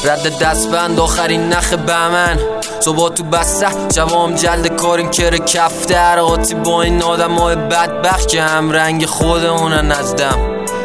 رد دستبند آخرین نخ بهمن، صبح تو بسته جوام جلد کاریم کره کفتر آتی با این آدم های بدبخت که هم رنگ خودمونن نزدم.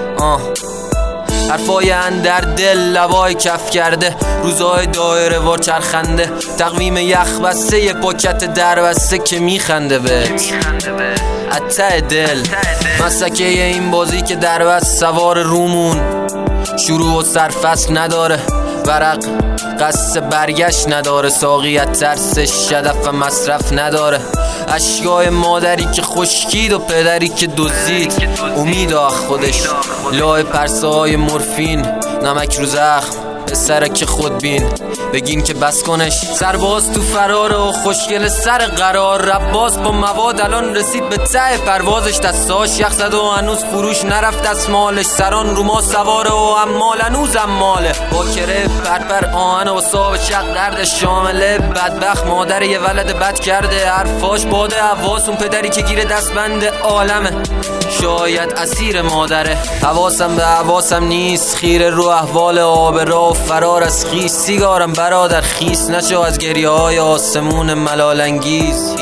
حرفای اندر دل لبای کف کرده، روزای دایره وار چرخنده، تقویم یخ بسته یه پاکت در بسته که میخنده بهت ته دل. مسکه این بازی که در بست سوار رومون، شروع و سرفصل نداره، ورق قصد برگشت نداره، ساقیت ترسش هدف و مصرف نداره، اشکای مادری که خشکید و پدری که دزدید، امید آخ خودش لای پرسه های مورفین، نمک رو زخم پسره که خودبین بگین که بس کنش. سرباز تو فراره و خوشگل سر قرار، رباز با مواد الان رسید به ته پروازش، دستاش یخ زد و هنوز فروش نرفت دستمالش، سران رو ما سواره و امال هنوز اماله، با کره پرپر آهن و صاب چق درد شامله، بدبخت مادر یه ولد بد کرده، حرفاش باده حواس اون پدری که گیره دستبند عالمه، شاید اسیر مادره، حواسم به حواسم نیست، خیره رو احوال آب راه و فرار از خیس، سیگارم برادر خیس نشو از گریه های آسمون ملال انگیز،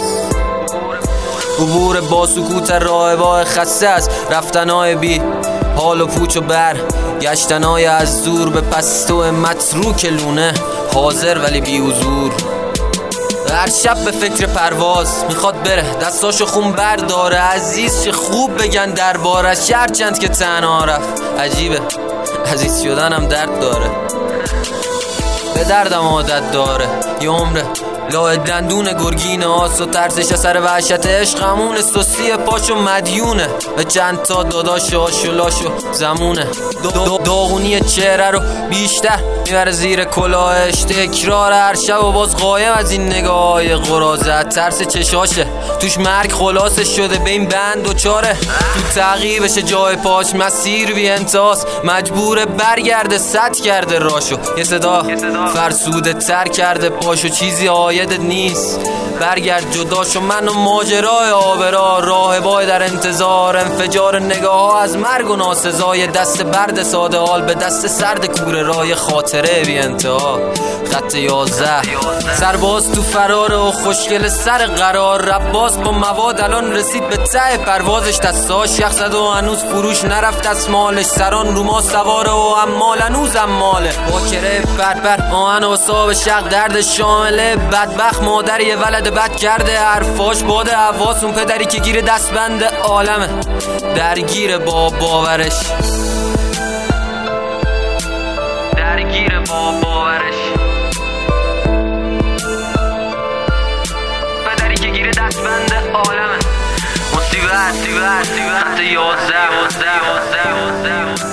عبور با سکوت راهبای خسته است، رفتنهای بی حال و پوچ و بر، گشتنهای از دور به پستو متروک لونه، حاضر ولی بی حضور، هر شب به فکر پرواز میخواد بره، دستاشو خون برداره، عزیز چه خوب بگن دربارش، هرچند که تنها رفت، عجیبه عزیز شدنم درد داره، به دردم عادت داره، یه عمره لاه دندون گرگین آس و ترسش اثر وحشت عشق، همون سوسی پاشو مدیونه به چند تا داداش آشولاشو زمونه، داغونی چهره رو بیشتر میبره زیر کلاهش، تکرار هر شب و باز قایم از این نگاه های قرازت، ترس چشاشه توش مرگ خلاصش شده، به این بند و چاره تو تعقیبش جای پاش، مسیر بی انتهاست مجبور برگرده، سد کرده راشو، یه صدا فرسوده تر کرده پاشو، چیزی آیدت نیست برگرد جداشو، من و ماجرای آبرا راهبای در انتظار، انفجار نگاه ها از مرگ و ناسزای، دست برد ساده حال به دست سرد کوره رای خاطره بی انتها، خط 11 سرباز تو فراره و خوشگل سر قرار، رباز با مواد الان رسید به ته پروازش، دستاش یخ زد و هنوز فروش نرفت دستمالش، سران رو ما سواره و امال هنوز اماله، با کره پرپر آهن و صاب شق درد شامله، بدبخت مادر یه ولد بد کرده، حرفاش باده حواس اون پدری که گیره دستبند عالمه، درگیر با باورش، درگیر با باورش، پدری که گیره دستبند عالمه، مصیبت خط 11